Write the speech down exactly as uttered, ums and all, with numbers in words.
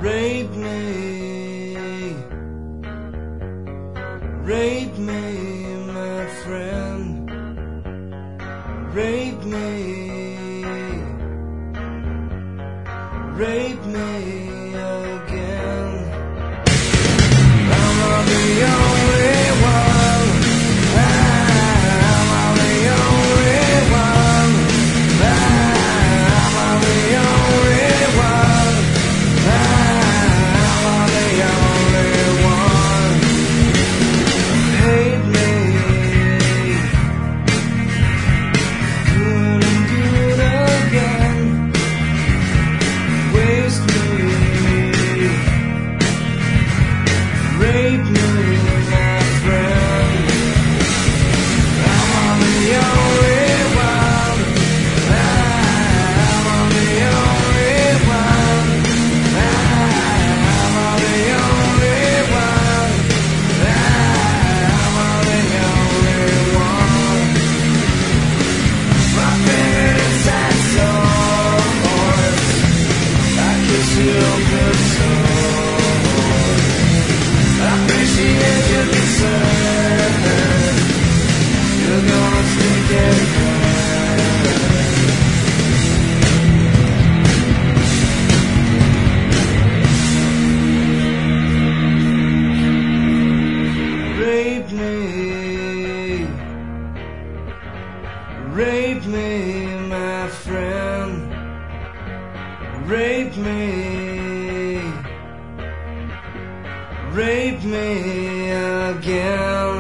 Rape me, rape me, my friend. Rape me, rape me again. I'm not the only one. I'm not the only one. I'm not the only one. I'm not the only one. Hate me, good and good again. Waste me, rape me, my friend. I'm on the only one. I'm on the only one. I'm on the only one. I'm on the only one. My favorite inside soul. I kiss you good soul. I appreciate your concern. You're gonna stick it Rape me, rape me, my friend. Rape me, rape me again.